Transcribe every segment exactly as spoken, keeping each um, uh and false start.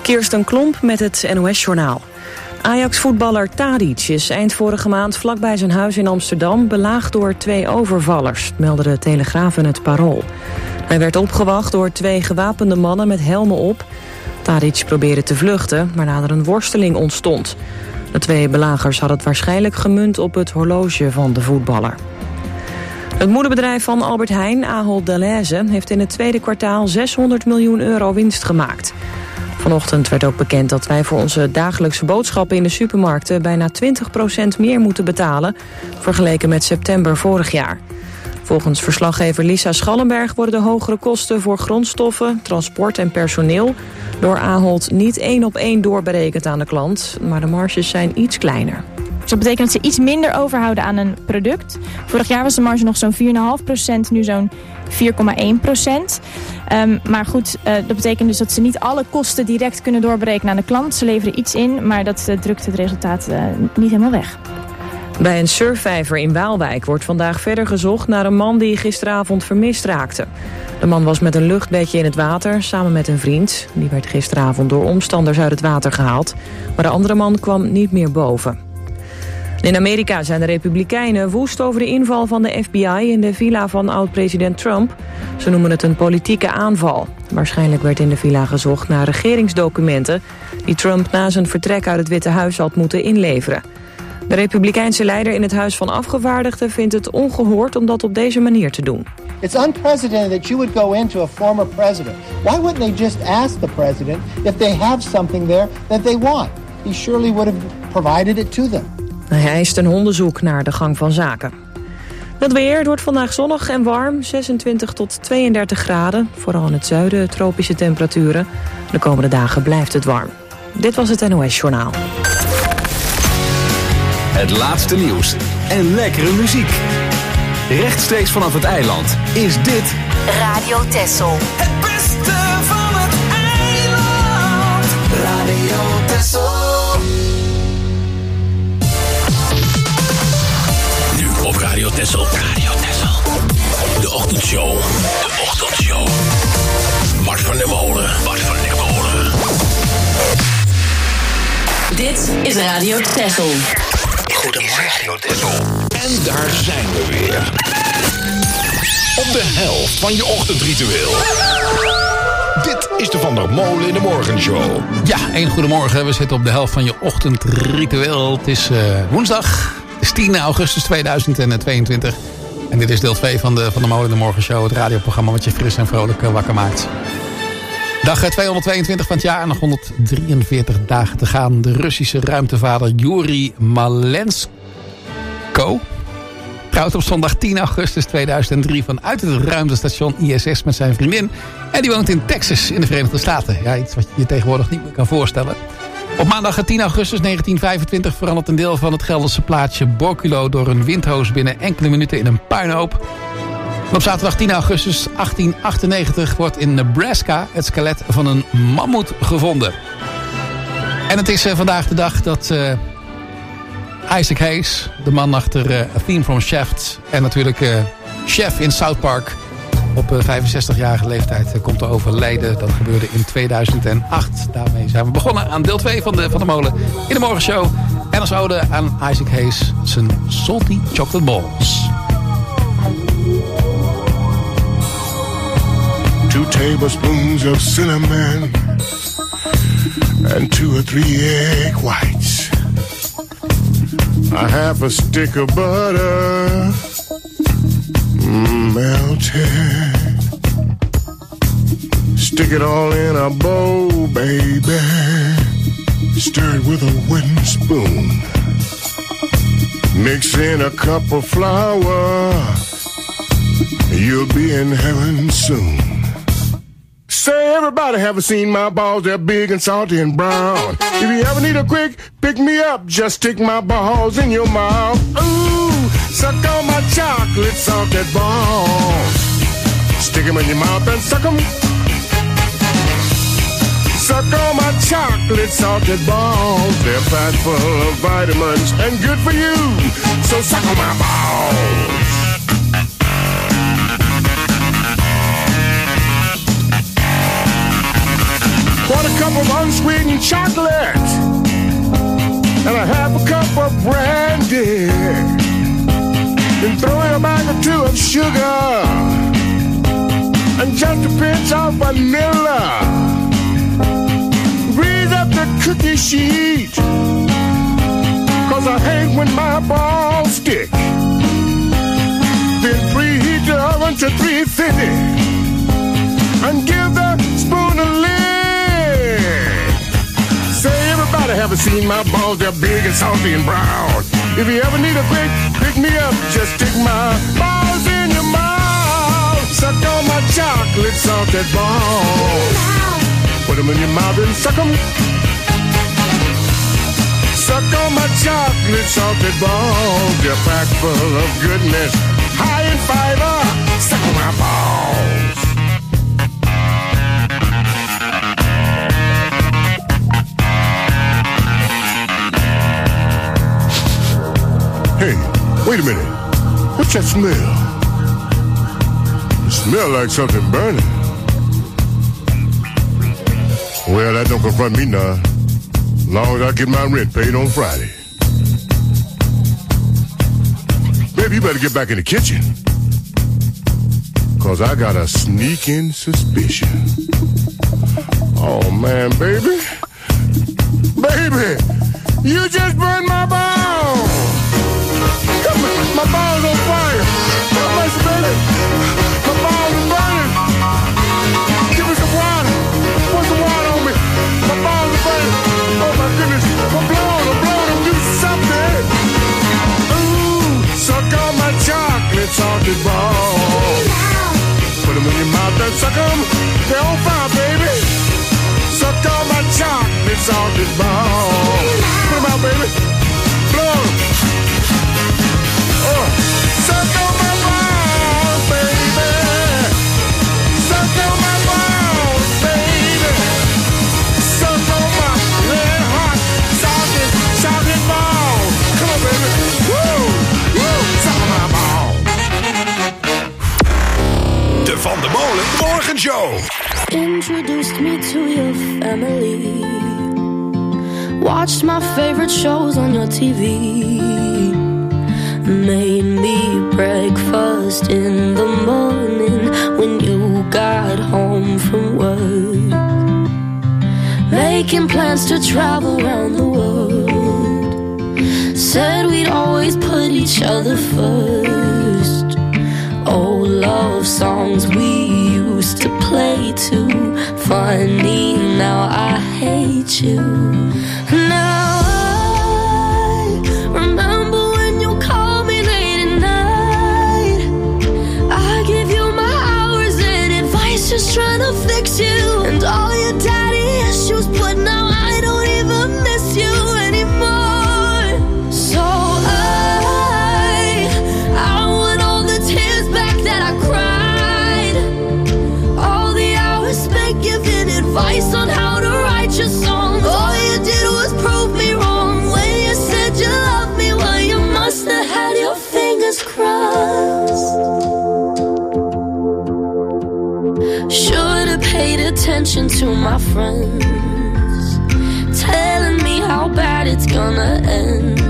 Kirsten Klomp met het N O S-journaal. Ajax-voetballer Tadic is eind vorige maand vlakbij zijn huis in Amsterdam belaagd door twee overvallers, meldde de Telegraaf en het Parool. Hij werd opgewacht door twee gewapende mannen met helmen op. Tadic probeerde te vluchten, waarna er een worsteling ontstond. De twee belagers hadden het waarschijnlijk gemunt op het horloge van de voetballer. Het moederbedrijf van Albert Heijn, Ahold Delhaize, heeft in het tweede kwartaal zeshonderd miljoen euro winst gemaakt. Vanochtend werd ook bekend dat wij voor onze dagelijkse boodschappen in de supermarkten bijna twintig procent meer moeten betalen, vergeleken met september vorig jaar. Volgens verslaggever Lisa Schallenberg worden de hogere kosten voor grondstoffen, transport en personeel door Ahold niet één op één doorberekend aan de klant, maar de marges zijn iets kleiner. Dus dat betekent dat ze iets minder overhouden aan een product. Vorig jaar was de marge nog zo'n vier komma vijf procent, nu zo'n vier komma één procent. Um, maar goed, uh, dat betekent dus dat ze niet alle kosten direct kunnen doorberekenen aan de klant. Ze leveren iets in, maar dat uh, drukt het resultaat uh, niet helemaal weg. Bij een surfvijver in Waalwijk wordt vandaag verder gezocht naar een man die gisteravond vermist raakte. De man was met een luchtbedje in het water samen met een vriend. Die werd gisteravond door omstanders uit het water gehaald. Maar de andere man kwam niet meer boven. In Amerika zijn de Republikeinen woest over de inval van de F B I in de villa van oud-president Trump. Ze noemen het een politieke aanval. Waarschijnlijk werd in de villa gezocht naar regeringsdocumenten die Trump na zijn vertrek uit het Witte Huis had moeten inleveren. De Republikeinse leider in het Huis van Afgevaardigden vindt het ongehoord om dat op deze manier te doen. It's unprecedented that you would go into a former president. Why wouldn't they just ask the president if they have something there that they want? He surely would have provided it to them. Hij eist een onderzoek naar de gang van zaken. Het weer wordt vandaag zonnig en warm, zesentwintig tot tweeëndertig graden. Vooral in het zuiden tropische temperaturen. De komende dagen blijft het warm. Dit was het N O S-journaal. Het laatste nieuws en lekkere muziek. Rechtstreeks vanaf het eiland is dit Radio Texel. Het beste van het eiland. Radio Texel. Nu op Radio Texel. Radio Texel. De ochtendshow. De ochtendshow. Bart van der Molen. Bart van der Molen. Dit is Radio Texel. Goedemorgen. En daar zijn we weer. Op de helft van je ochtendritueel. Dit is de Van der Molen in de Morgenshow. Ja, een goedemorgen. We zitten op de helft van je ochtendritueel. Het is uh, woensdag. Het is tien augustus tweeduizend tweeëntwintig. En dit is deel twee van de Van der Molen in de Morgenshow. Het radioprogramma wat je fris en vrolijk uh, wakker maakt. Dag tweehonderdtweeëntwintig van het jaar en nog honderddrieënveertig dagen te gaan. De Russische ruimtevader Yuri Malenko trouwt op zondag tien augustus tweeduizend drie vanuit het ruimtestation I S S met zijn vriendin. En die woont in Texas in de Verenigde Staten. Ja, iets wat je je tegenwoordig niet meer kan voorstellen. Op maandag tien augustus negentien vijfentwintig verandert een deel van het Gelderse plaatsje Borculo door een windhoos binnen enkele minuten in een puinhoop. En op zaterdag tien augustus achttien achtennegentig wordt in Nebraska het skelet van een mammoet gevonden. En het is uh, vandaag de dag dat uh, Isaac Hayes, de man achter uh, A Theme from Shaft en natuurlijk uh, Chef in South Park, op uh, vijfenzestigjarige leeftijd uh, komt te overlijden. Dat gebeurde in tweeduizend acht. Daarmee zijn we begonnen aan deel twee van de, van de molen in de morgenshow. En als ode aan Isaac Hayes zijn Salty Chocolate Balls. Two tablespoons of cinnamon and two or three egg whites. A half a stick of butter melted. Stick it all in a bowl, baby. Stir it with a wooden spoon. Mix in a cup of flour. You'll be in heaven soon. Say, everybody haven't seen my balls, they're big and salty and brown. If you ever need a quick pick-me-up, just stick my balls in your mouth. Ooh, suck on my chocolate salted balls. Stick them in your mouth and suck them. Suck on my chocolate salted balls. They're fat, full of vitamins and good for you. So suck on my balls. Quarter cup of unsweetened chocolate and a half a cup of brandy, then throw in a bag or two of sugar and just a pinch of vanilla. Grease up the cookie sheet, cause I hate when my balls stick. Then preheat the oven to three fifty and give the spoon a lick. Say, everybody haven't seen my balls, they're big and salty and brown. If you ever need a quick pick me up, just stick my balls in your mouth. Suck on my chocolate salted balls. Put them in your mouth and suck them. Suck on my chocolate salted balls. They're packed full of goodness, high in fiber. Suck on my balls. Hey, wait a minute. What's that smell? It smells like something burning. Well, that don't confront me now. As long as I get my rent paid on Friday. Baby, you better get back in the kitchen. Cause I got a sneaking suspicion. Oh, man, baby. Baby, you just burned my balls. Come on, my balls on fire. Come on, baby. My balls are burning. Give me some water. Put some water on me. My balls are burning. Oh, my goodness. I'm blowing, I'm blowing. I'm doing something. Ooh, suck on my chocolate salted balls. Put them in your mouth and suck them. They're on fire, baby. Suck on my chocolate salted balls. Put them out, baby. Blow them. Oh, suck on my balls, baby. Suck on my balls, baby. Suck on my red hot salted, salted balls. Come on, baby. Woo, woo, suck on my balls. De Van der Molen Morgenshow. Introduced me to your family. Watched my favorite shows on your T V. Made me breakfast in the morning when you got home from work. Making plans to travel around the world. Said we'd always put each other first. Old love songs we used to play too. Funny, now I hate you. Now I remember when you called me late at night. I give you my hours and advice, just trying to fix you. And all your daddy issues, but now I don't even miss you anymore. So I, I want all the tears back that I cried. All the hours spent giving advice on how to write your songs. All you did was prove me wrong when you said you loved me. Well, you must have had your fingers crossed. Should've paid attention to my friends, telling me how bad it's gonna end.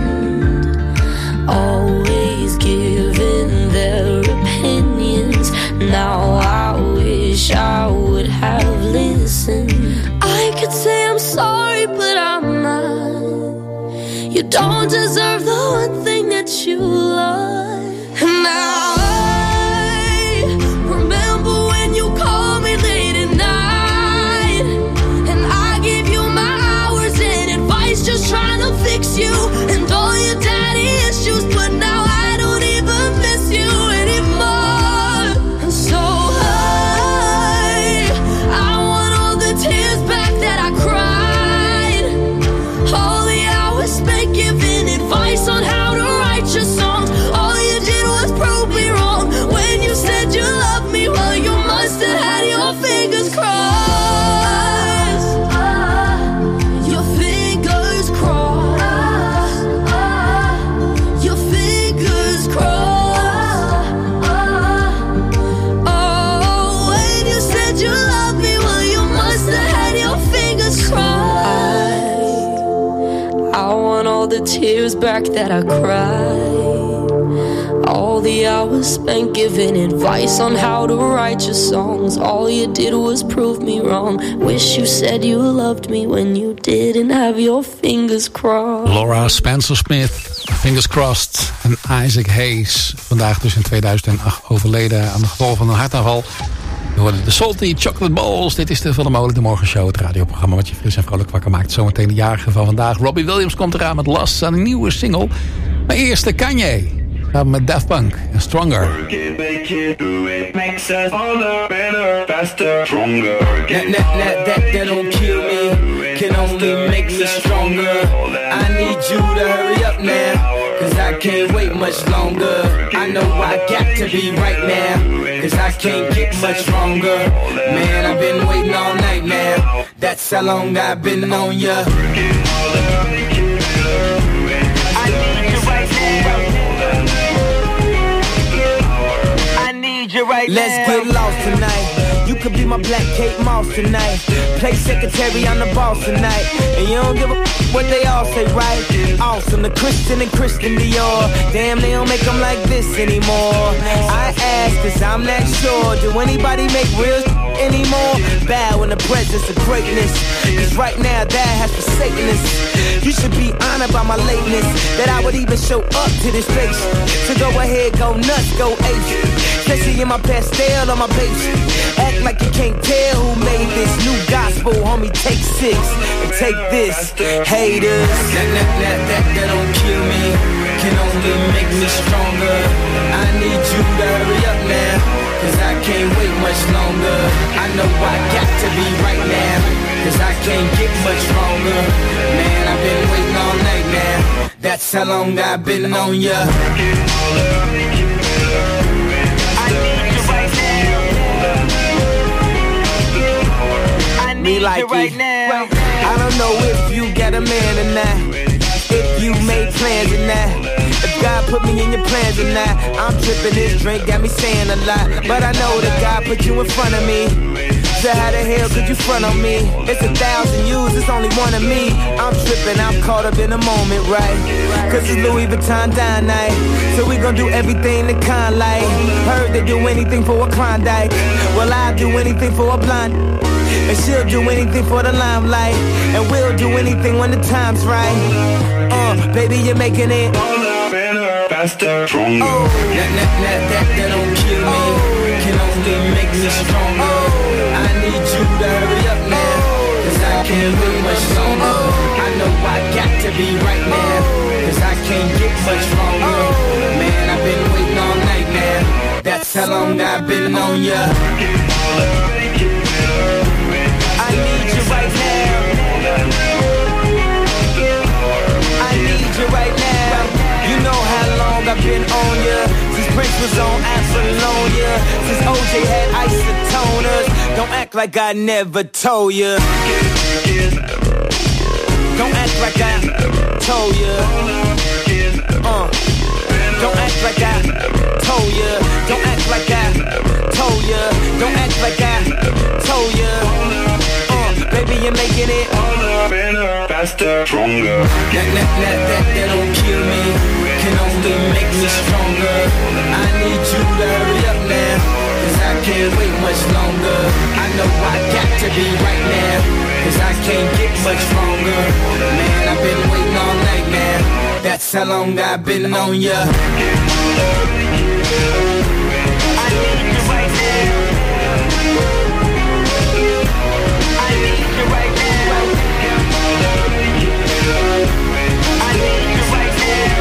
Always giving their opinions. Now I wish I would have listened. I could say I'm sorry, but I'm not. You don't deserve the one thing that you love. And now I remember when you called me late at night, and I gave you my hours and advice, just trying to fix you. And all your daddy issues, but now I don't even miss you anymore. And so I, I want all the tears back that I cried. All the hours spent giving advice on how to write your songs. All all the tears back that I cried, all the hours spent giving advice on how to write your songs. All you did was prove me wrong. Wish you said you loved me when you didn't have your fingers crossed. Laura Spencer Smith, Fingers Crossed. En Isaac Hayes, vandaag dus in tweeduizend acht overleden aan de gevolgen van een hartaanval. We hoorden de Salty Chocolate Balls. Dit is de Van der Molen de Morgenshow, het radioprogramma wat je fris en vrolijk wakker maakt. Zometeen de jarige van vandaag. Robbie Williams komt eraan met Last aan een nieuwe single. Maar eerst de Kanye. Samen met Daft Punk en Stronger. That don't kill me, can only make me stronger. I need you to hurry up now, cause I can't wait much longer. I know I got to be right now, cause I can't get much stronger. Man, I've been waiting all night now, that's how long I've been on ya. Right Let's now. Get lost tonight. You could be my black Kate Moss tonight. Play secretary, I'm the boss tonight. And you don't give a f- what they all say, right? Awesome, the Christian and Christian Dior. Damn, they don't make them like this anymore. I ask, cause I'm not sure. Do anybody make real anymore? Bow in the presence of greatness, cause right now that has forsaken us. You should be honored by my lateness, that I would even show up to this place. So go ahead, go nuts, go ape. Especially in my pastel on my page. Act like you can't tell who made this new gospel, homie. Take six and take this, haters. That, that, that, that, that don't kill me, can only make me stronger. I need you to hurry up now, cause I can't wait much longer. I know I got to be right now, cause I can't get much stronger. Man, I've been waiting all night now, that's how long I've been on ya. Me like it right now. I don't know if you got a man or not, if you made plans or not, if God put me in your plans or not. I'm tripping, this drink got me saying a lot, but I know that God put you in front of me. So how the hell could you front on me? It's a thousand yous, it's only one of me. I'm tripping, I'm caught up in the moment, right? Cause it's Louis Vuitton dine night, so we gon' do everything the kind like. Heard they do anything for a Klondike, well I'll do anything for a blonde. And she'll do anything for the limelight, and we'll do anything when the time's right. Uh, baby, you're making it better, faster, stronger. Oh. That, that, that, that, that don't kill me, oh. Can only make me stronger. Oh. I need you to hurry up now, cause I can't wait much longer. Oh. I know I got to be right now, cause I can't get much stronger. Oh. Man, I've been waiting all night now, that's how long I've been on ya. I need you right now, I need you right now. You know how long I've been on ya, since Prince was on Apollonia, since O J had isotoners. Don't act like I never told ya, don't act like I told ya, uh. Don't act like I told ya, don't act like I told ya, don't act like I told ya. Uh, baby, you're making it better, faster, stronger. That, that, that, that, that don't kill me, can only make me stronger. I need you to hurry up now, cause I can't wait much longer. I know I got to be right now, cause I can't get much stronger. Man, I've been waiting all night now, that's how long I've been on ya. I need you right now, I need you right now, I need you right now,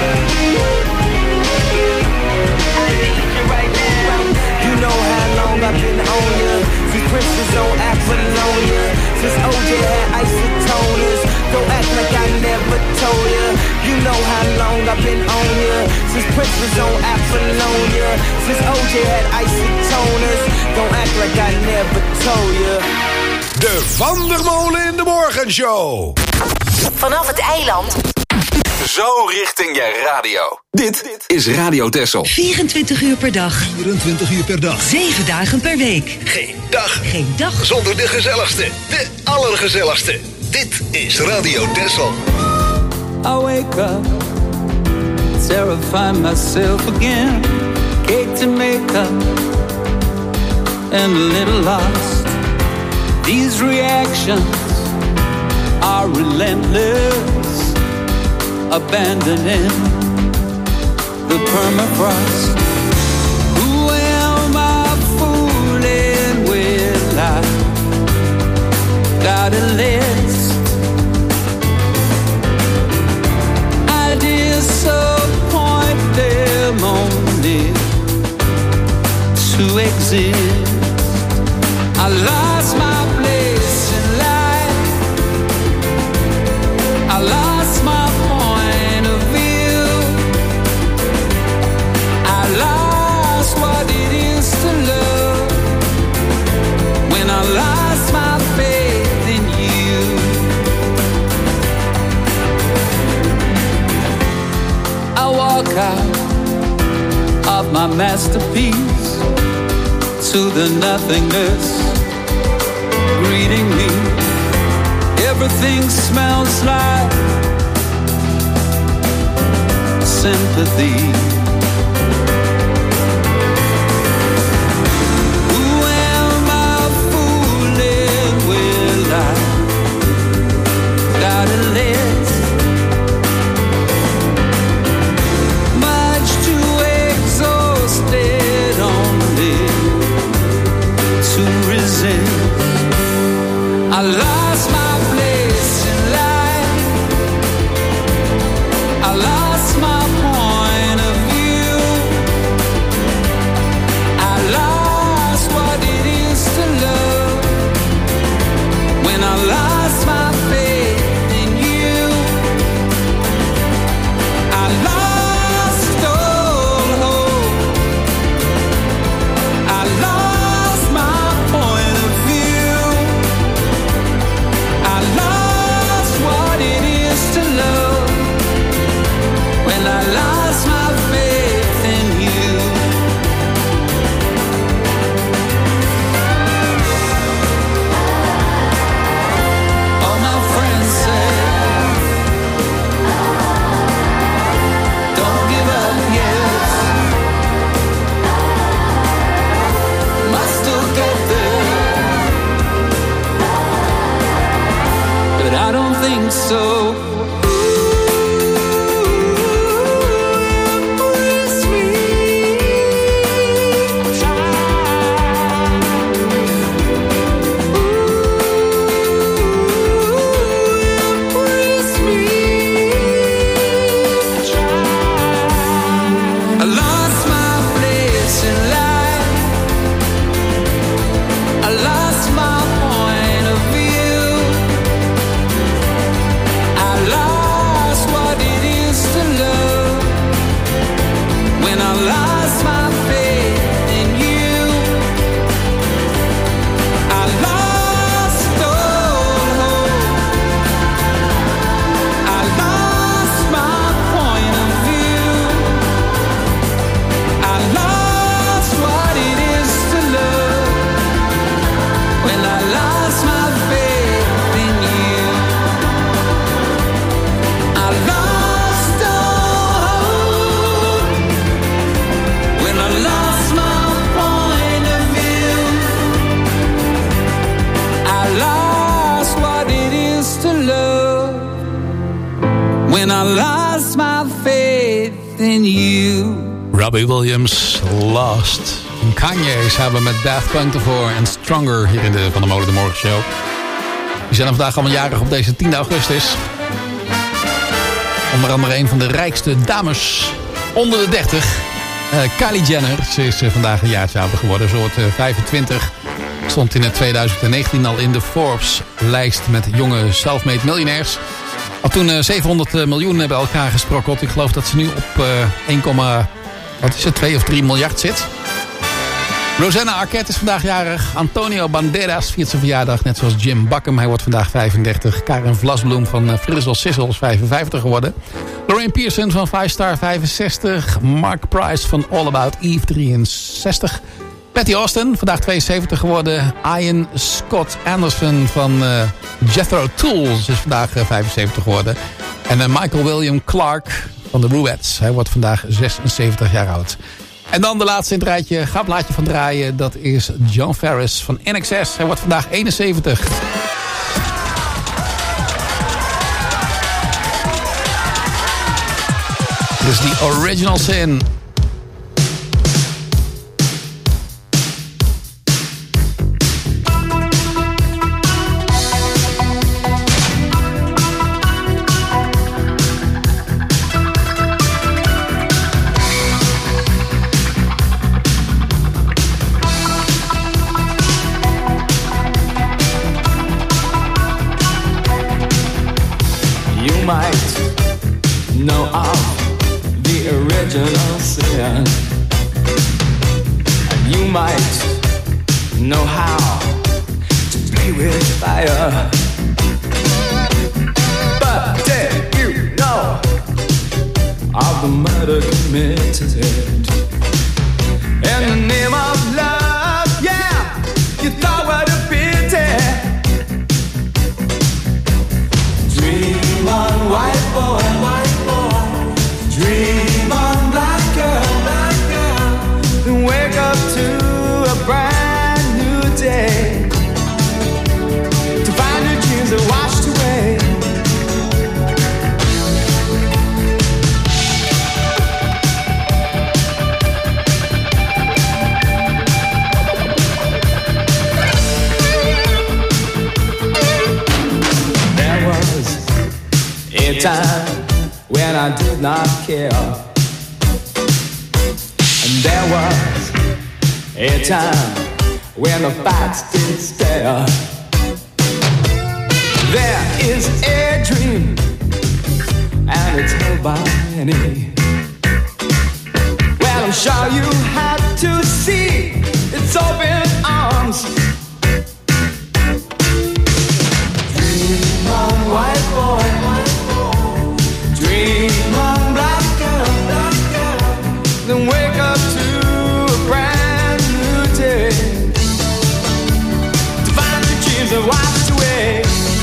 I need you right now. You know how long I've been on ya, since Prince was on Apollonia, since O J had isotoners. Don't act like I never told ya. You know how long I've been on ya, since Prince was on Apollonia, since O J had isotoners. Don't act like I never told ya. De Van der Molen in de Morgenshow. Vanaf het eiland. Zo richting je radio. Dit is Radio Texel. vierentwintig uur per dag. vierentwintig uur per dag. zeven dagen per week. Geen dag. Geen dag. Zonder de gezelligste. De allergezelligste. Dit is Radio Texel. I wake up, terrify myself again. Cake to make up, and a little lost. These reactions are relentless, abandoning the permafrost. Who am I fooling with? I got a list. I disappoint them only to exist. I lost my place in life. I lost my point of view. I lost what it is to love when I lost my faith in you. I walk out of my masterpiece to the nothingness greeting me. Everything smells like sympathy. Who am I fooling with? I got a list, much too exhausted only to resist. I lost my place in life. I lost my point of view. I lost what it is to love when I lost my faith in you. I lost all hope. I lost my point of view. I lost what it is to love when I lost my faith in you. All my friends say, don't give up yet. Must still get there, but I don't think so. I lost my place in life. I lost my point of view. I lost what it is to love when I lost my faith in you. I lost all hope. I lost my point of view. I lost what it is to love when I lost my faith in you. I lost all hope when I lost my point of view. I lost what it is to love when I lost my faith in you. Robbie Williams, Lost. En Kanye samen met Daft Punk ervoor en Stronger hier in de Van der Molen de Morgen Show. Die zijn vandaag allemaal jarig op deze tiende augustus. Onder andere een van de rijkste dames onder de dertig. Uh, Kylie Jenner, ze is uh, vandaag een jaartje ouder geworden. Ze wordt uh, vijfentwintig. Stond in het tweeduizend negentien al in de Forbes-lijst met jonge self-made miljonairs. Al toen uh, zevenhonderd miljoen bij elkaar gesprokkeld. Ik geloof dat ze nu op uh, één, wat is het, twee of drie miljard zit. Rosanna Arquette is vandaag jarig. Antonio Banderas viert zijn verjaardag, net zoals Jim Buckham. Hij wordt vandaag vijfendertig. Karen Vlasbloem van uh, Frizzle Sizzle is vijfenvijftig geworden. Lorraine Pearson van Five Star vijfenzestig. Mark Price van All About Eve drieënzestig. Patty Austin, vandaag tweeënzeventig geworden. Ian Scott Anderson van uh, Jethro Tull is vandaag uh, vijfenzeventig geworden. En uh, Michael William Clark van de Ruettes. Hij wordt vandaag zesenzeventig jaar oud. En dan de laatste in het rijtje. Ga plaatje van draaien. Dat is John Farris van N X S. Hij wordt vandaag eenenzeventig. Dit is die Original Sin. You might know of the original sin, and you might know how to play with fire. But did you know of the murder committed in the name of love? Yeah, you thought what a pity. Dream on, white boy, white boy. Dream on, black girl, black girl. Then wake up to a brand new day, to find your dreams are washed away. There was a time when I did not care, and there was a time when the facts did stare. There is a dream, and it's held by many. Well, I'm sure you had to see its open arms. Dream on, white boy, white boy. Dream on, black girl, black girl. Then wake up to a brand new day, to find your dreams are washed away.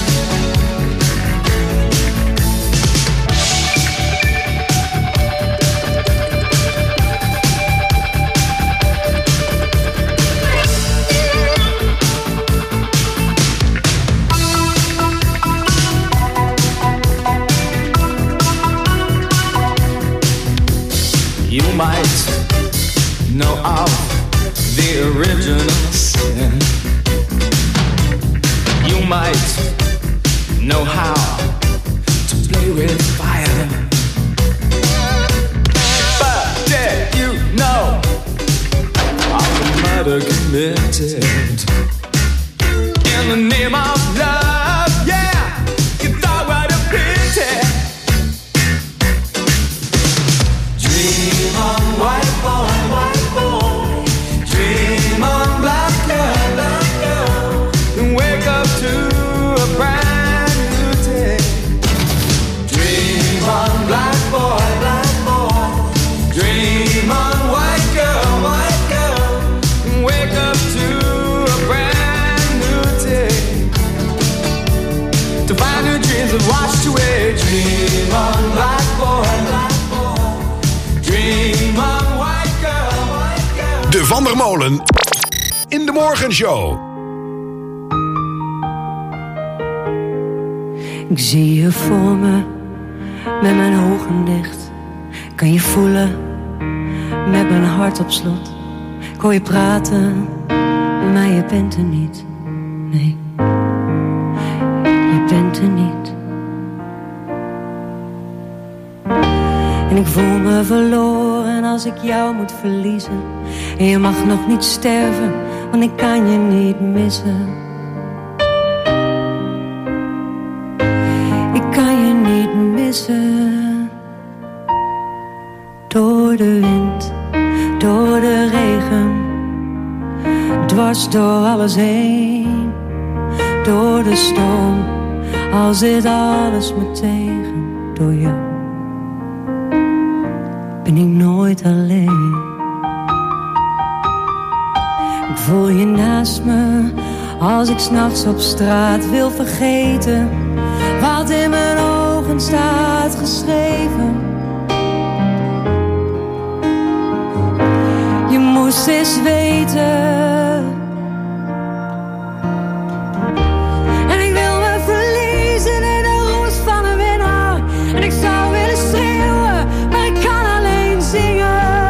You might know of the original sin. You might know how to play with fire. But did you know of the murder committed in the name of love? Yeah, you thought what a pity. Dream on, white boy, white boy. Dream on, black girl, black girl. And wake up to a brand new day. Dream on, black boy, black boy. Dream on, white girl, white girl. And wake up to a brand new day, to find your dreams have washed away. Dream on, black boy, black boy. Dream on, white girl, white girl. De Van der Molen in de Morgenshow. Ik zie je voor me, met mijn ogen dicht. Kan je voelen, met mijn hart op slot. Ik hoor je praten, maar je bent er niet. Nee, je bent er niet. En ik voel me verloren als ik jou moet verliezen. En je mag nog niet sterven, want ik kan je niet missen. Ik kan je niet missen. Door de wind, door de regen, dwars door alles heen. Door de storm, al zit alles me tegen. Door jou ben ik nooit alleen. Ik voel je naast me, als ik 's nachts op straat wil vergeten wat in mijn ogen staat. geschreven. Je moest eens weten. En ik wil me verliezen in de roes van een winnaar. En ik zou willen schreeuwen, maar ik kan alleen zingen.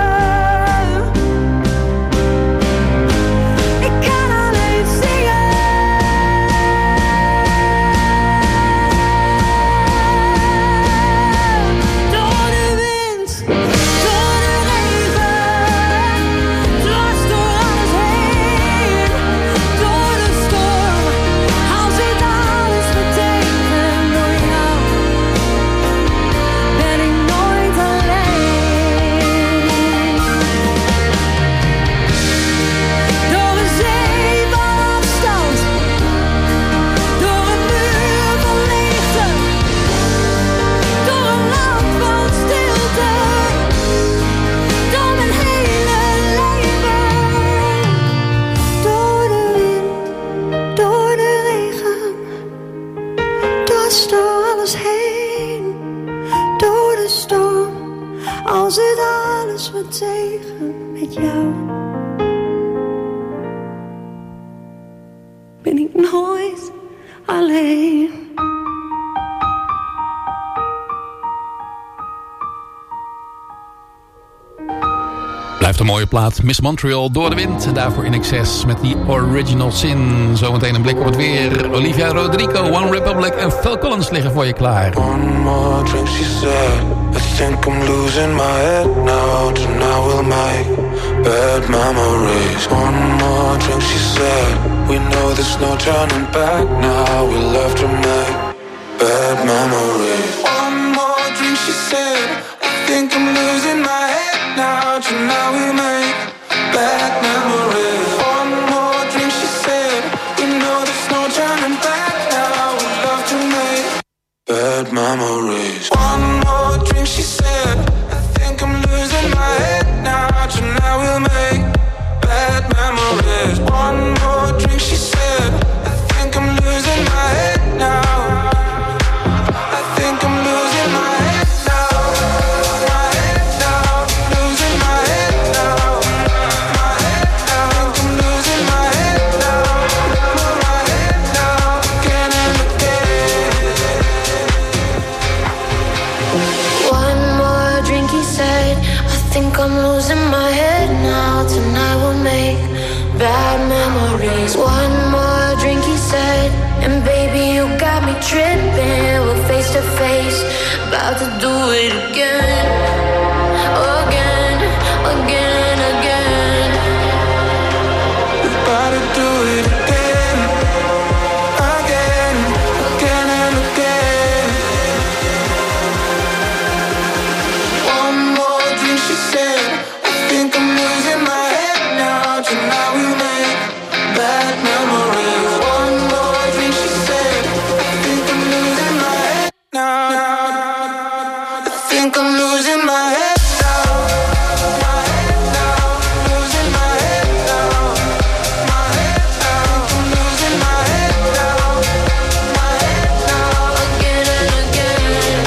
Al zit alles wat tegen met jou, ben ik nooit alleen. Blijft een mooie plaat. Miss Montreal, Door de Wind. Daarvoor In Excess met die Original Sin. Zometeen een blik op het weer. Olivia Rodrigo, One Republic en Phil Collins liggen voor je klaar. One more drink, she said. I think I'm losing my head now. Tonight we'll make bad memories. One more drink, she said. We know there's no turning back now. We'll have to make bad memories. One more drink, she said. I think I'm losing my head now. Tonight we make bad memories. One more drink, she said. We know there's no turning back now. We love to make bad memories. One more drink, she said. I think I'm losing my head now. Tonight we'll make bad memories. One more drink, she said. I think I'm losing my head now. I think I'm losing my head now. My head now. Losing my head now. My head now. I think I'm losing my head now. My head now. Again and again. One more drink, he said. I think I'm losing my head now. Tonight we'll make bad memories. One more drink, he said. And baby, you got me tripping. We're face to face, about to do it again. Again, again, again. We're about to do it again. Again, again and again. One more drink, she said. I think I'm losing my head now. Tonight we make bad memories. One more drink, she said. I think I'm losing my head now. I think I'm losing my head now. My head now. Losing my head now. My head now. I'm losing my head now. My head now. Again and again.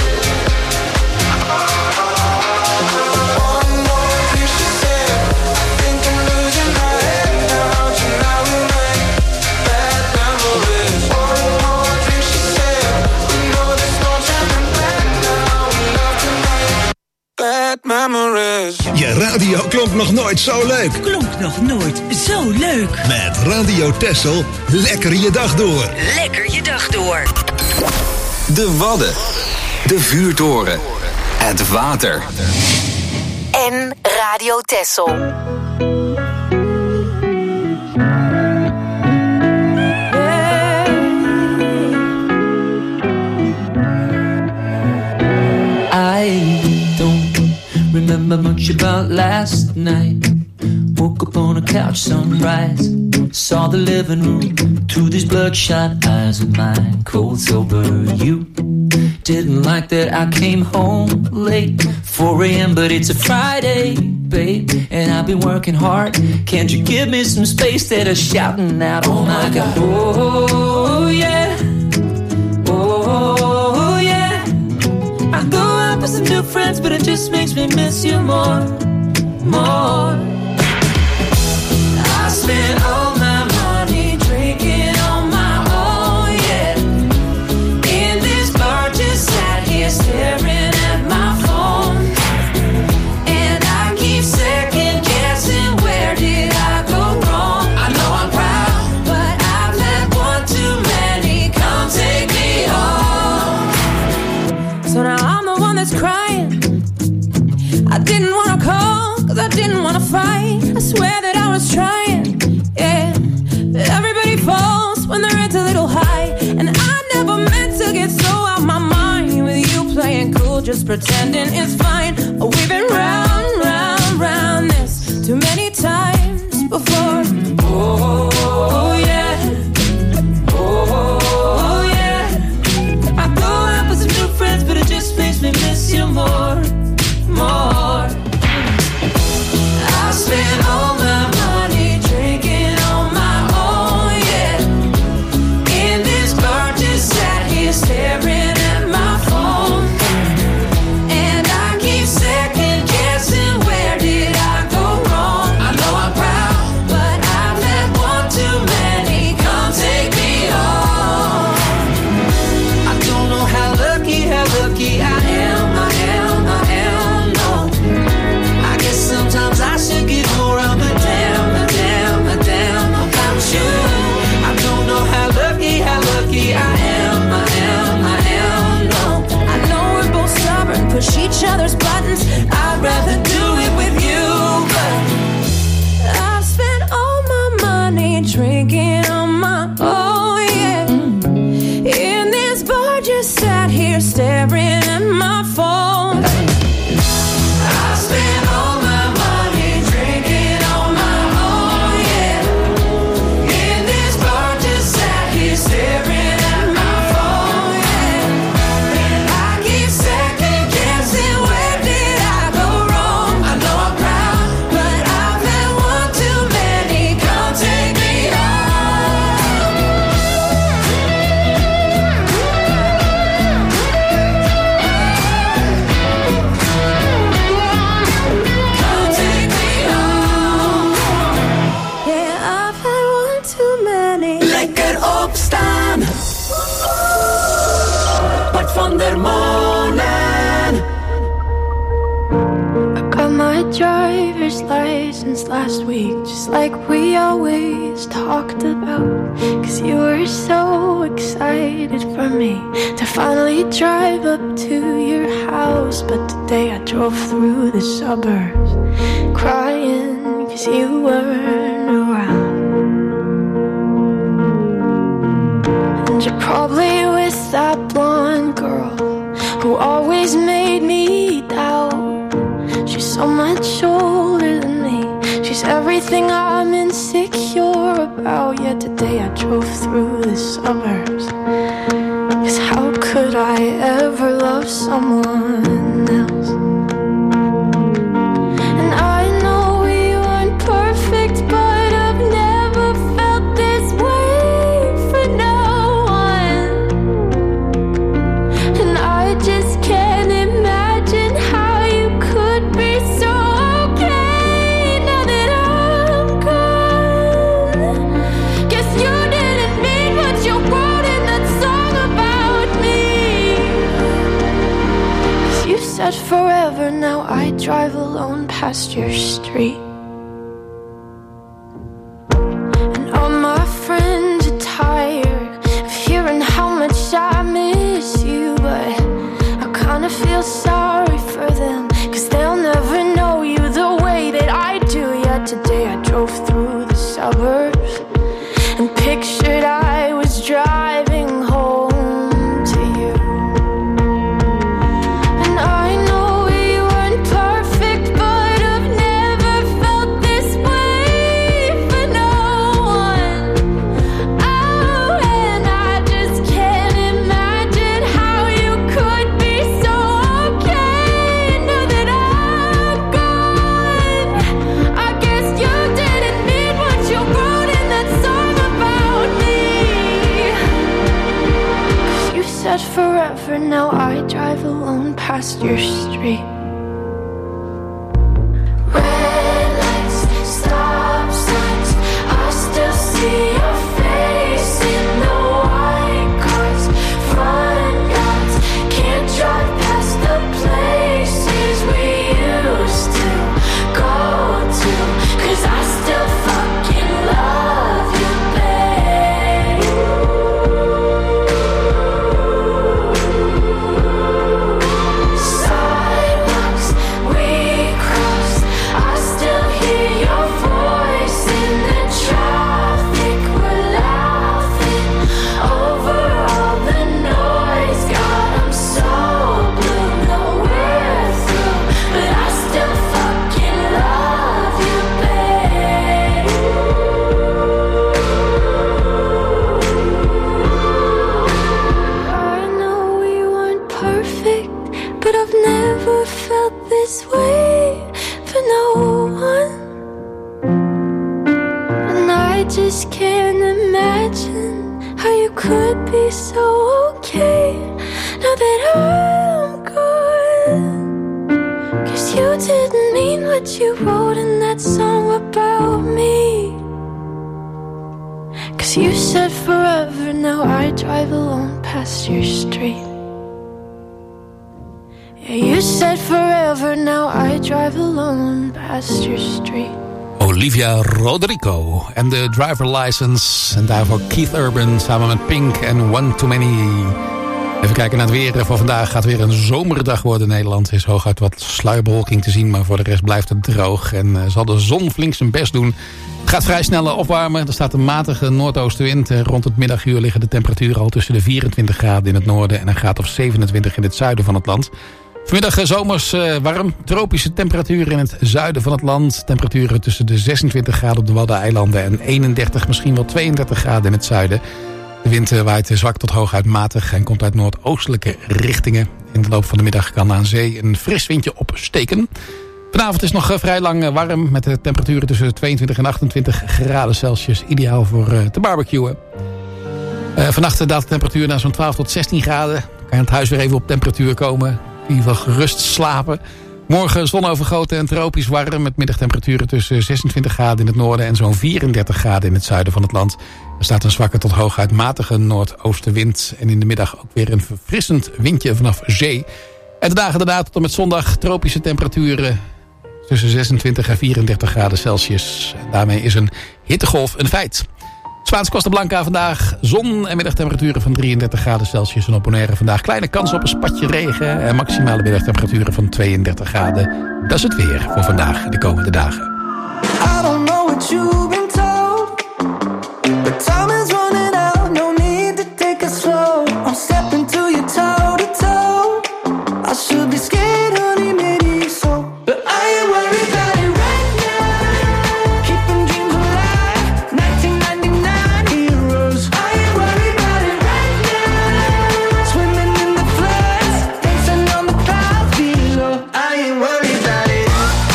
One more drink, she said. I think I'm losing my head now. Tonight we make bad memories. One more drink, she said. We know there's no turning back now. We love to make bad memories. Je radio klonk nog nooit zo leuk. Klonk nog nooit zo leuk. Met Radio Texel, lekker je dag door. Lekker je dag door. De Wadden. De vuurtoren. Het water. En Radio Texel. I don't remember much about last night. Woke up on a couch, sunrise. Saw the living room through these bloodshot eyes of mine. Cold sober, you didn't like that I came home late. four a.m. but it's a Friday, babe, and I've been working hard. Can't you give me some space? That are shouting out, oh my God, oh yeah, oh yeah. I go makes me miss you more, more. I spent all my money drinking on my own, yeah. In this bar, just sat here staring at my phone, and I keep second guessing, where did I go wrong? I know I'm proud, but I've had one too many. Come take me home. So now I'm the one that's crying. I didn't wanna call, cause I didn't wanna fight. I swear that I was trying, yeah. But everybody falls when their head's a little high, and I never meant to get so out my mind. With you playing cool, just pretending it's fine. Oh, we've been round, round, round this too many times before. Oh, oh yeah. Oh, oh yeah. I go out with some new friends, but it just makes me miss you more, more. I spent all my money drinking on my own, yeah. In this bar, just sat here staring at my phone, and I keep second guessing, where did I go wrong? I know I'm proud, but I've had one too many. Come take me home. I don't know how lucky, how lucky I am, I am, I am, no. I guess sometimes I should get more of a damn, a damn, a damn about you. I don't know how lucky, how lucky I am, I am, I am, no. I know we're both stubborn, push each other's buttons. I'd rather do it with you, but I've spent all my money drinking on my own, yeah. In this bar, just sat here staring at my phone. I spent all my money drinking on my own, yeah. In this bar, just sat here staring at my phone, yeah. And I keep second guessing, where did I go wrong? I know I'm proud, but I've had one too many. Come take me home. Come take me home. Yeah, I've had one too many. Lekker opstaan. Bart van der Molen. I got my driver's license last week, just like we always talked about. Cause you were so excited for me to finally drive up to your house. But today I drove through the suburbs crying cause you weren't around. And you're probably with that blonde girl who always made me doubt. She's so much older than me. She's everything I'm insecure about. Yet today I drove through the suburbs. Cause how could I ever love someone else? And I know we weren't perfect, but I've never felt this way for no one. And I just can't imagine how you could be so okay now that I'm gone. Guess you didn't mean what you wrote in that song about me. 'Cause you said forever, now I drive alone past your street. And all my friends are tired of hearing how much I miss you, but I kinda feel sorry for them, 'cause they'll never know you the way that I do. Yet today I drove through the suburbs and pictured I was driving home to you. And I know we weren't perfect, but I've never felt this way for no one. Oh, and I just can't imagine how you could be so okay now that I'm gone. I guess you didn't mean what you wrote in that song about me. 'Cause you said forever, now I drive alone past your street. perfect, but I've never felt this way for no one. And I just can't imagine how you could be so okay now that I'm gone. 'Cause you didn't mean what you wrote in that song about me. 'Cause you said forever, now I drive alone past your street. Yeah, you said forever, now I drive alone past your street. Olivia Rodrigo en de driver license. En daarvoor Keith Urban samen met Pink en One Too Many. Even kijken naar het weer voor vandaag. Gaat weer een zomerdag worden in Nederland. Er is hooguit wat sluierbewolking te zien, maar voor de rest blijft het droog. En uh, zal de zon flink zijn best doen. Het gaat vrij snel opwarmen. Er staat een matige noordoostenwind. Rond het middaguur liggen de temperaturen al tussen de vierentwintig graden in het noorden en een graad of zevenentwintig in het zuiden van het land. Vanmiddag zomers uh, warm. Tropische temperaturen in het zuiden van het land. Temperaturen tussen de zesentwintig graden op de Waddeneilanden en eenendertig, misschien wel tweeëndertig graden in het zuiden. De wind waait zwak tot hooguit matig en komt uit noordoostelijke richtingen. In de loop van de middag kan aan zee een fris windje opsteken. Vanavond is nog vrij lang warm met de temperaturen tussen tweeëntwintig en achtentwintig graden Celsius. Ideaal voor uh, te barbecuen. Uh, vannacht daalt de temperatuur naar zo'n twaalf tot zestien graden. Dan kan je aan het huis weer even op temperatuur komen. In ieder geval gerust slapen. Morgen zonovergoten en tropisch warm met middagtemperaturen tussen zesentwintig graden in het noorden en zo'n vierendertig graden in het zuiden van het land. Er staat een zwakke tot hooguit matige noordoostenwind en in de middag ook weer een verfrissend windje vanaf zee. En de dagen daarna tot en met zondag tropische temperaturen tussen zesentwintig en vierendertig graden Celsius. En daarmee is een hittegolf een feit. Spaans Costa Blanca vandaag zon en middagtemperaturen van drieëndertig graden Celsius. En op Bonaire vandaag kleine kans op een spatje regen en maximale middagtemperaturen van tweeëndertig graden. Dat is het weer voor vandaag de komende dagen. I don't know what you've been told, but time is running out, no need to take it slow. I'm stepping to you toe to toe. I should be scared, honey, maybe so, but I ain't worried about it right now. Keeping dreams alive, nineteen ninety-nine heroes. I ain't worried about it right now. Swimming in the floods, dancing on the clouds below. I ain't worried about it.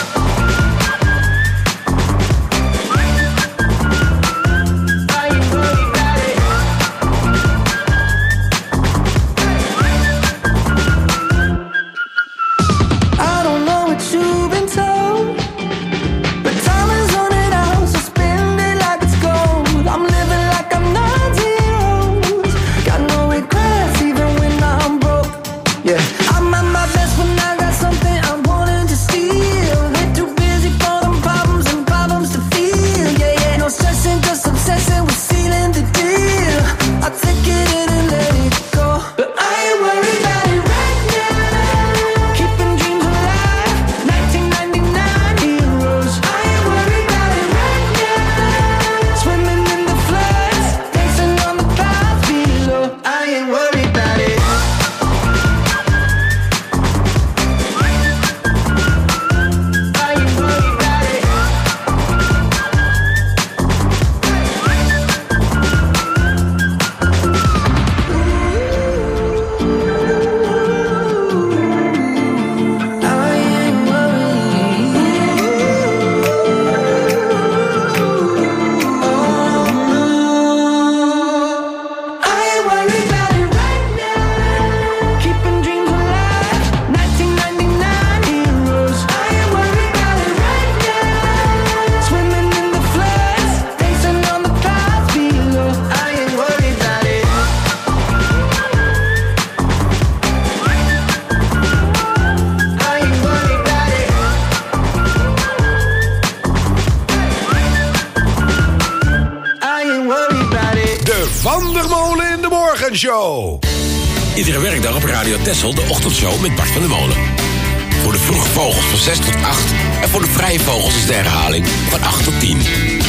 Van der Molen in de Morgenshow. Iedere werkdag op Radio Texel de ochtendshow met Bart van der Molen. Voor de vroege vogels van zes tot acht. En voor de vrije vogels is de herhaling van acht tot tien.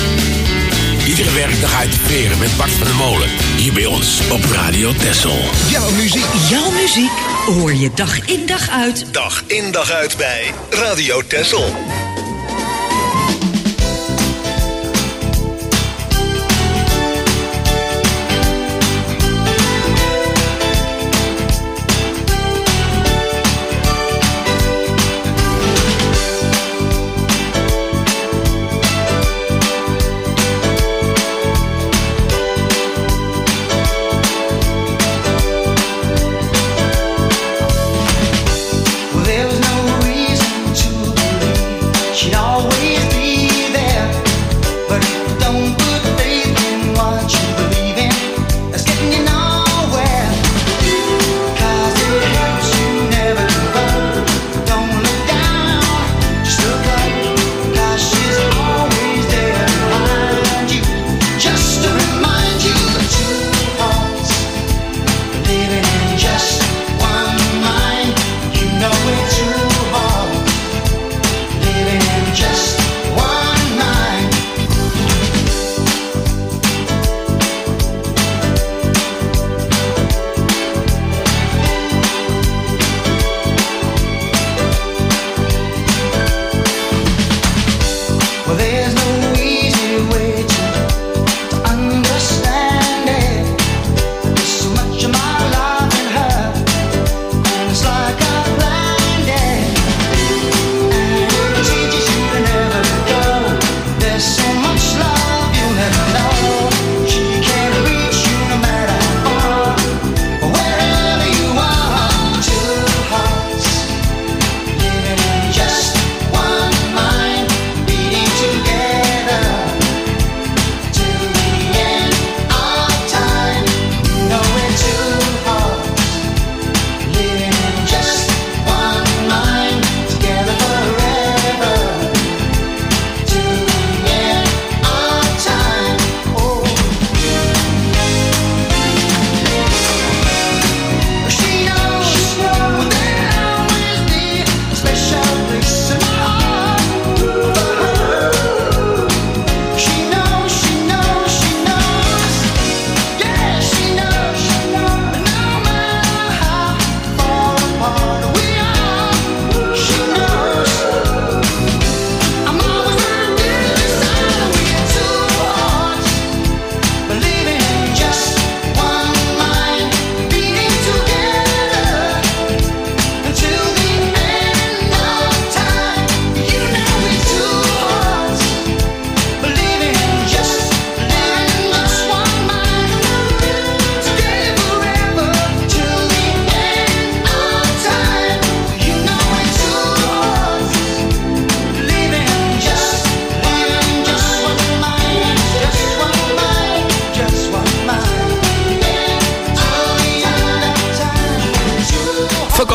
Iedere werkdag uit de veren met Bart van der Molen. Hier bij ons op Radio Texel. Jouw muziek. Jouw muziek hoor je dag in dag uit. Dag in dag uit bij Radio Texel.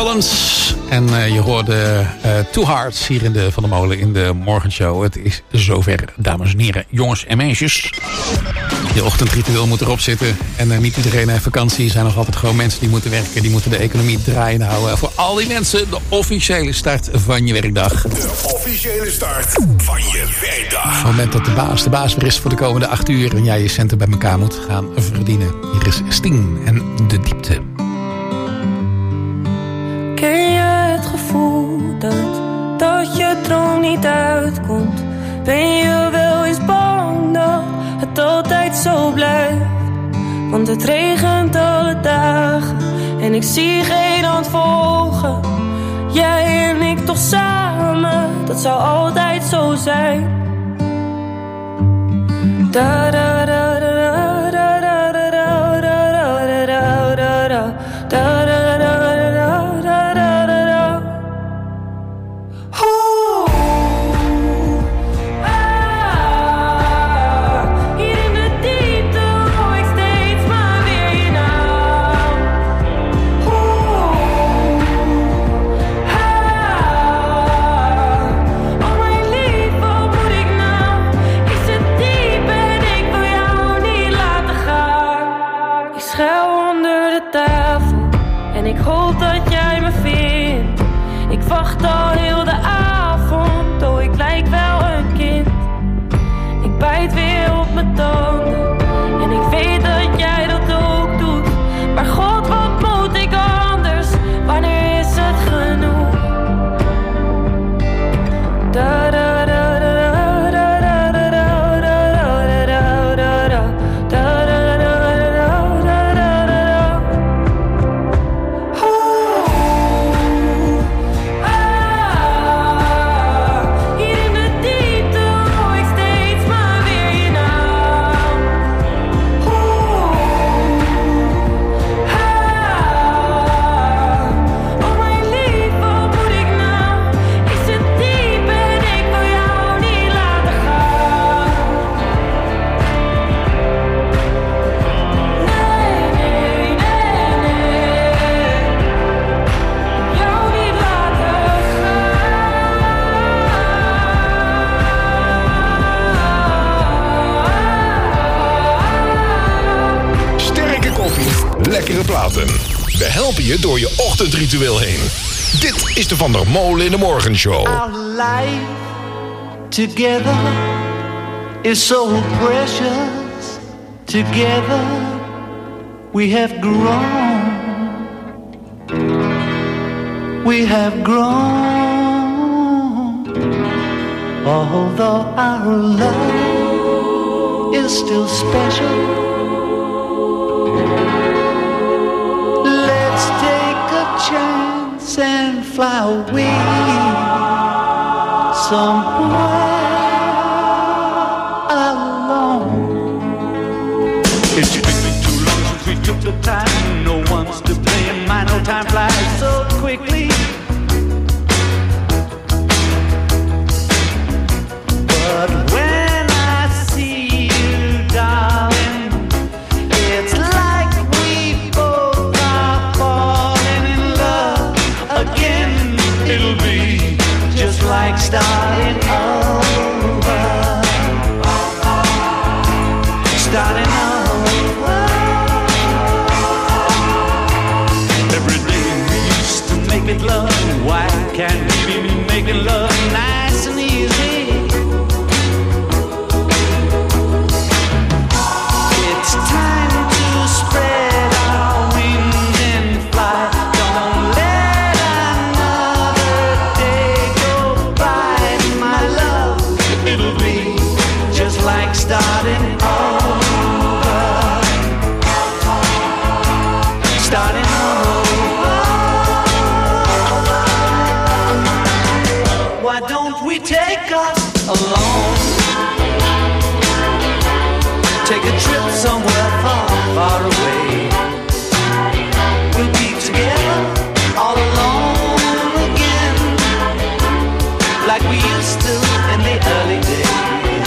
Collins. En uh, je hoorde uh, Two Hearts hier in de Van der Molen in de morgenshow. Het is zover, dames en heren, jongens en meisjes. Je ochtendritueel moet erop zitten. En uh, niet iedereen heeft vakantie. Er zijn nog altijd gewoon mensen die moeten werken. Die moeten de economie draaiende houden. En voor al die mensen de officiële start van je werkdag. De officiële start van je werkdag. Op het moment dat de baas de baas weer is voor de komende acht uur. En jij je centen bij elkaar moet gaan verdienen. Hier is Sting en De Diepte. Ken je het gevoel dat, dat je droom niet uitkomt? Ben je wel eens bang dat het altijd zo blijft? Want het regent alle dagen en ik zie geen hand volgen. Jij en ik toch samen, dat zou altijd zo zijn. Da da da da da da da da da da da da da da. En ik hoop dat jij me vindt. Ik wacht al heel de avond. Oh, ik lijk wel een kind. Ik bijt weer op mijn tanden. En ik weet dat jij dat ook doet. Maar God, wat moet ik anders? Wanneer is het genoeg? Da da da da da da da da da da da da. Lekkere platen. We helpen je door je ochtendritueel heen. Dit is de Van der Molen in de Morgenshow. Our life together is so precious. Together we have grown. We have grown. Although our love is still special. Chance and fly away somewhere alone. It's been too long since we took the time. No one's to blame. My no time flies so quickly. But when I see you, darling, it's like we both are falling in love again. It'll be just like starting over. Starting over. Every day we used to make it love. Why can't we be making love nice and easy? It's time to spread our wings and fly. Don't let another day go by, my love. It'll be just like starting over. Starting over. Why don't we take us alone? Take a trip somewhere far, far away. We'll be together all alone again, like we used to in the early days.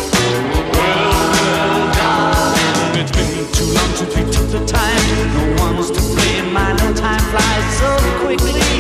Well, darling, it's been too long since we took the time. No one's to blame. My no time flies so quickly.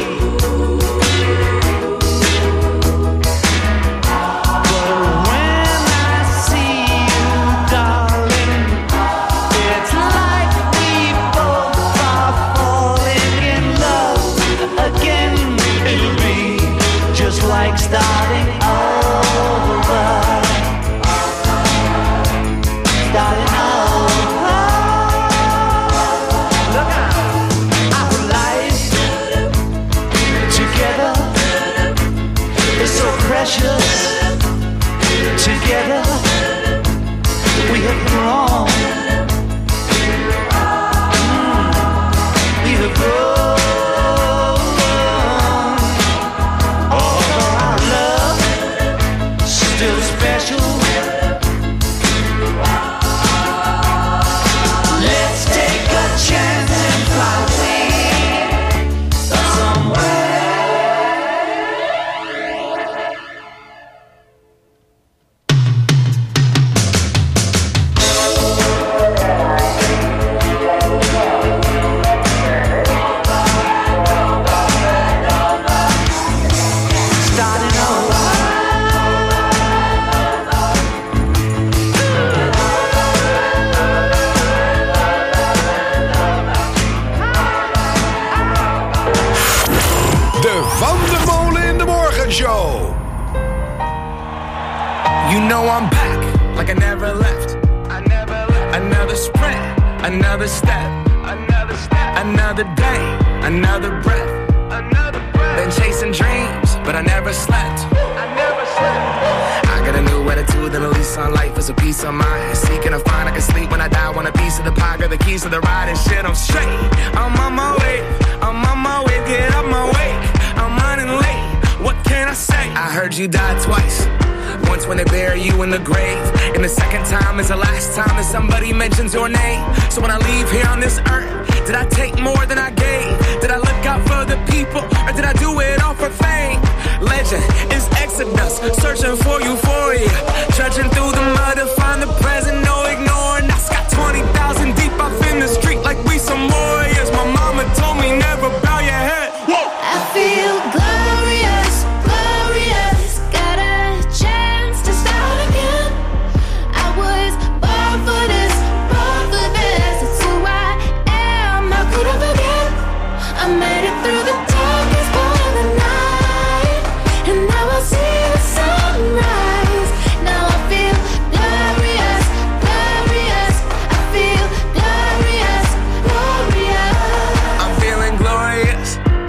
You know I'm back, like I never left. I never left. Another sprint, another step, another step, another day, another breath, another breath. Been chasing dreams, but I never slept. I never slept. I got a new attitude and a lease on life is a peace of mind. Seeking to find I can sleep when I die. Want a piece of the pie, got the keys to the ride and shit. I'm straight. I'm on my way. I'm on my way. Get up my way. I'm running late. What can I say? I heard you died twice. Once when they bury you in the grave, and the second time is the last time that somebody mentions your name. So when I leave here on this earth, did I take more than I gave? Did I look out for the people, or did I do it all for fame? Legend is Exodus, searching for euphoria, trudging through the mud to find the present, no ignoring. I got twenty thousand deep off in the street like we some warriors. My mama told me never bow your head. Whoa. I feel glorious, glorious. Got a chance to start again. I was born for this, born for this. It's who I am. How could I forget? I made it through the darkest part of the night, and now I see the sunrise. Now I feel glorious, glorious. I feel glorious, glorious. I'm feeling glorious.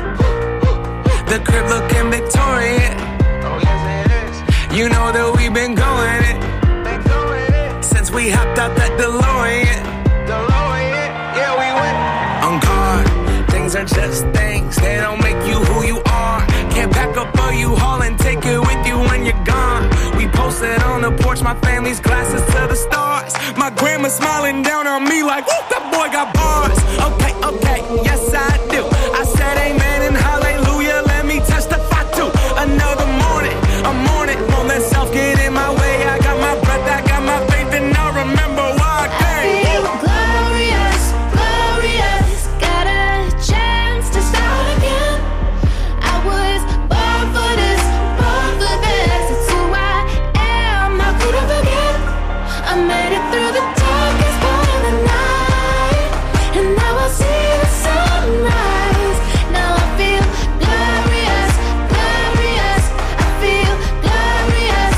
The crib looking Victorian. Oh yes it is. You know that we've been going it, been going it. Since we hopped out that DeLorean. DeLorean, yeah we went. On guard, things are just things. They don't make you who you are. Can't pack up a U-Haul and take it with you when you're gone. We posted on the porch, my family's glasses to the stars. My grandma smiling down on me like, whoop, that boy got bars. Okay, okay, yes I do. I said amen and hallelujah. Let me testify to another morning. A morning, won't let self get in my way. I got my breath, I got my faith, and I remember why I came. I feel glorious, glorious. Got a chance to start again. I was born for this, born for this. It's who I am. How could I forget? I made it through the darkest part of the night, and now I see the sunrise. Now I feel glorious, glorious. I feel glorious,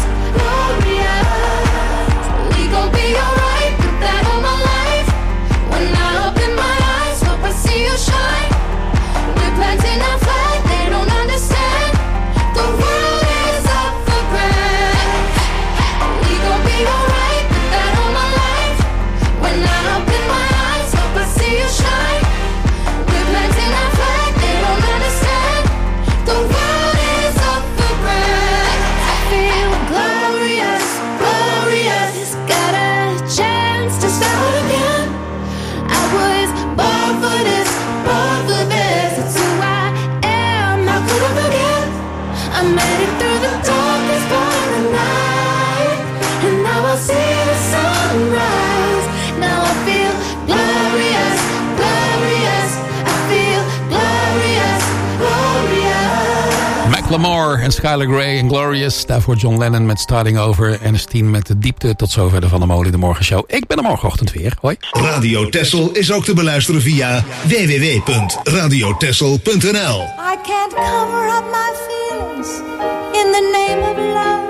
glorious. We gon' be alright, put that on my life. When I open my eyes, hope I see you shine. We're planting our flag, they don't understand. The world is up for grabs. We gon' be alright, put that on my life. When I open my eyes, hope I see you shine. We're planting our flag, they don't understand. The world is up for grabs. I feel glorious, glorious. Got a chance to start again. I was born for this, born for this. It's who I am. How could I forget? I made it through the darkest part of the night, and now I see the sunrise. Now I feel glorious, glorious. I feel glorious, glorious. Macklemore en Skylar Grey en Glorious. Daarvoor John Lennon met Starting Over. En Steen met de diepte. Tot zover de Van der Molen in de Morgenshow. Ik ben er morgenochtend weer. Hoi. Radio Texel is ook te beluisteren via w w w punt radio texel punt n l. I can't cover up my feelings in the name of love,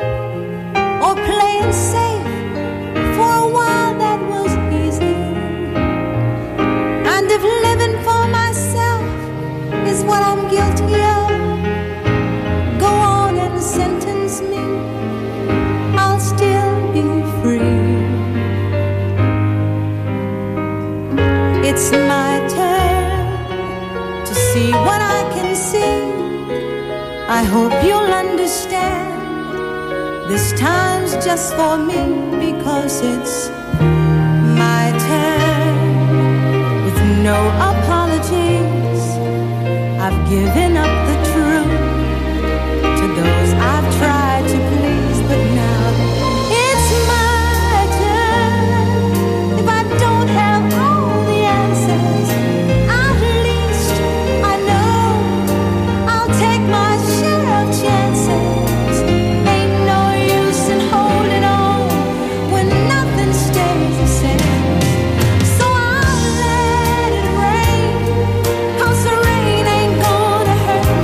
or playing safe. For a while that was easy, and if living for myself is what I'm guilty of, go on and sentence me, I'll still be free. It's my turn to see what I can see. I hope you'll understand. This time's just for me, because it's my turn. With no apologies, I've given up the truth to those I've tried to please, but now it's my turn. If I don't have all the answers, at least I know I'll take my share of chances. Ain't no use in holding on when nothing stays the same. So I'll let it rain, 'cause the rain ain't gonna hurt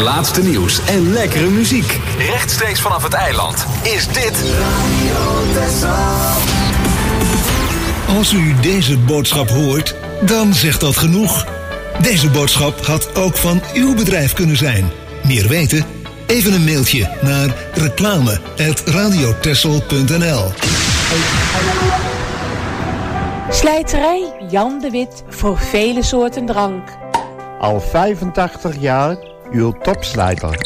laatste nieuws en lekkere muziek. Rechtstreeks vanaf het eiland is dit Radio Texel. Als u deze boodschap hoort, dan zegt dat genoeg. Deze boodschap had ook van uw bedrijf kunnen zijn. Meer weten? Even een mailtje naar reclame apenstaartje radiotexel punt n l. Slijterij Jan de Wit voor vele soorten drank. Al vijfentachtig jaar uw topslijter.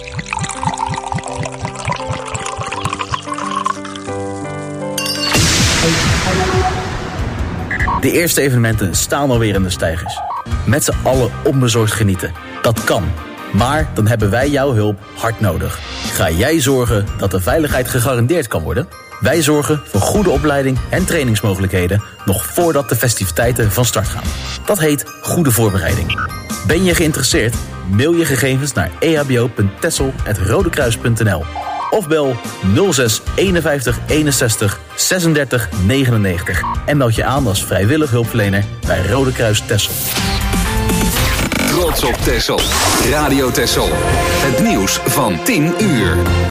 De eerste evenementen staan alweer in de steigers. Met z'n allen onbezorgd genieten. Dat kan. Maar dan hebben wij jouw hulp hard nodig. Ga jij zorgen dat de veiligheid gegarandeerd kan worden? Wij zorgen voor goede opleiding en trainingsmogelijkheden nog voordat de festiviteiten van start gaan. Dat heet goede voorbereiding. Ben je geïnteresseerd? Mail je gegevens naar e h b o punt texel apenstaartje rodekruis punt n l of bel nul zes eenenvijftig eenenzestig zesendertig negenennegentig en meld je aan als vrijwillig hulpverlener bij Rode Kruis Texel. Trots op Texel. Radio Texel. Het nieuws van tien uur.